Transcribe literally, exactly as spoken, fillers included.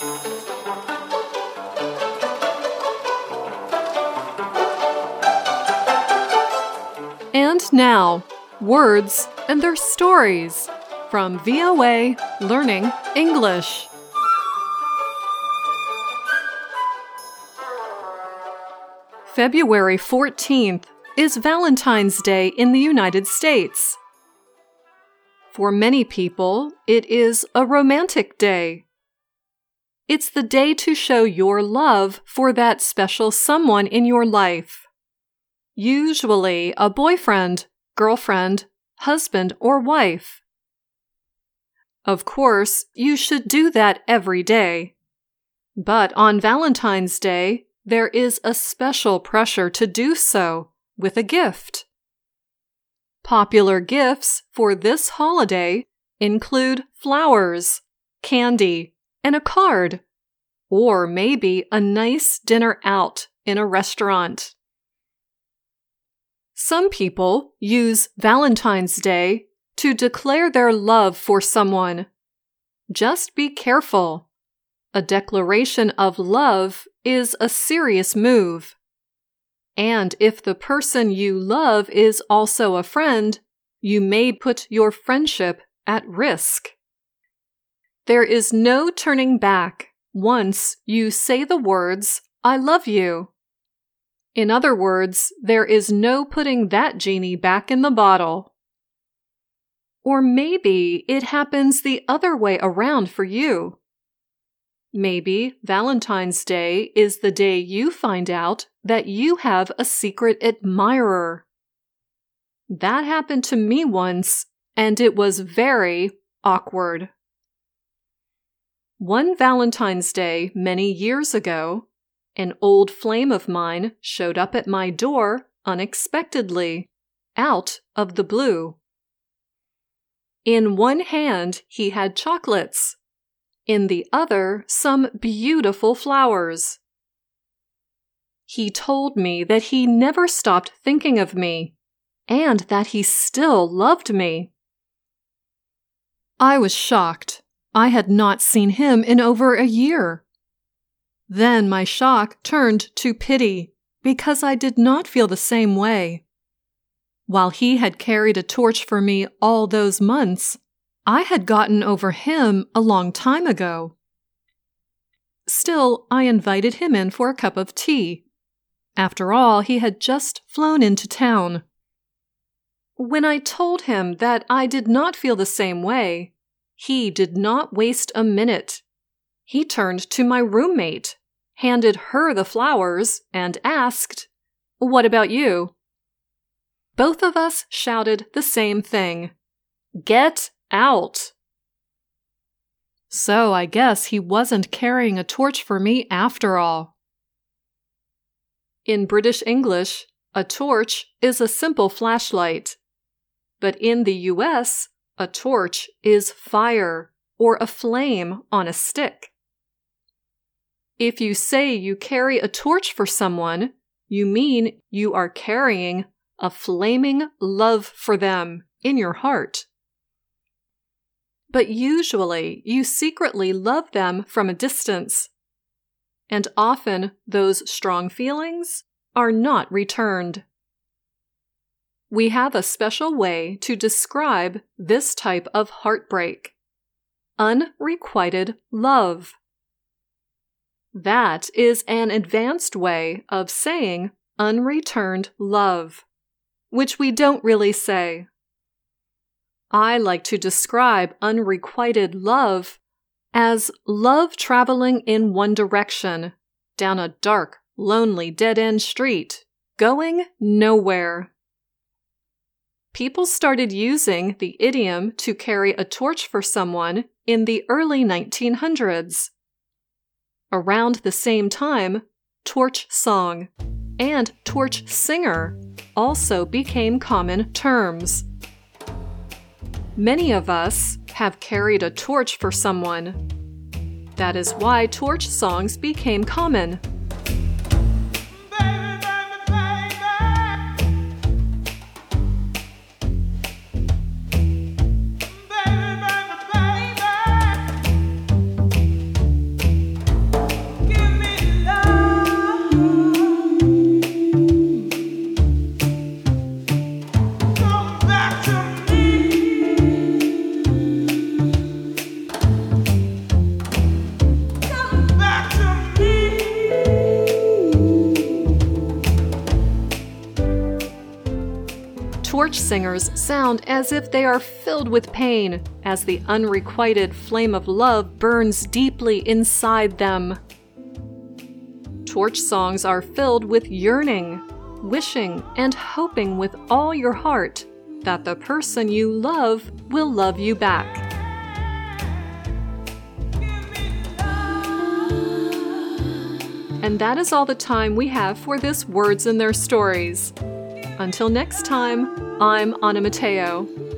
And now, words and their stories from V O A Learning English. February fourteenth is Valentine's Day in the United States. For many people, it is a romantic day. It's the day to show your love for that special someone in your life. Usually a boyfriend, girlfriend, husband, or wife. Of course, you should do that every day. But on Valentine's Day, there is a special pressure to do so with a gift. Popular gifts for this holiday include flowers, candy, and a card, or maybe a nice dinner out in a restaurant. Some people use Valentine's Day to declare their love for someone. Just be careful. A declaration of love is a serious move. And if the person you love is also a friend, you may put your friendship at risk. There is no turning back once you say the words, "I love you." In other words, there is no putting that genie back in the bottle. Or maybe it happens the other way around for you. Maybe Valentine's Day is the day you find out that you have a secret admirer. That happened to me once, and it was very awkward. One Valentine's Day many years ago, an old flame of mine showed up at my door unexpectedly, out of the blue. In one hand, he had chocolates. In the other, some beautiful flowers. He told me that he never stopped thinking of me, and that he still loved me. I was shocked. I had not seen him in over a year. Then my shock turned to pity, because I did not feel the same way. While he had carried a torch for me all those months, I had gotten over him a long time ago. Still, I invited him in for a cup of tea. After all, he had just flown into town. When I told him that I did not feel the same way, he did not waste a minute. He turned to my roommate, handed her the flowers, and asked, "What about you?" Both of us shouted the same thing. "Get out!" So I guess he wasn't carrying a torch for me after all. In British English, a torch is a simple flashlight. But in the U S, a torch is fire or a flame on a stick. If you say you carry a torch for someone, you mean you are carrying a flaming love for them in your heart. But usually you secretly love them from a distance. And often those strong feelings are not returned. We have a special way to describe this type of heartbreak: unrequited love. That is an advanced way of saying unreturned love, which we don't really say. I like to describe unrequited love as love traveling in one direction, down a dark, lonely, dead-end street, going nowhere. People started using the idiom to carry a torch for someone in the early nineteen hundreds. Around the same time, torch song and torch singer also became common terms. Many of us have carried a torch for someone. That is why torch songs became common. torch singers sound as if they are filled with pain, as the unrequited flame of love burns deeply inside them. Torch songs are filled with yearning, wishing, and hoping with all your heart that the person you love will love you back. And that is all the time we have for this Words and Their Stories. Until next time, I'm Anna Mateo.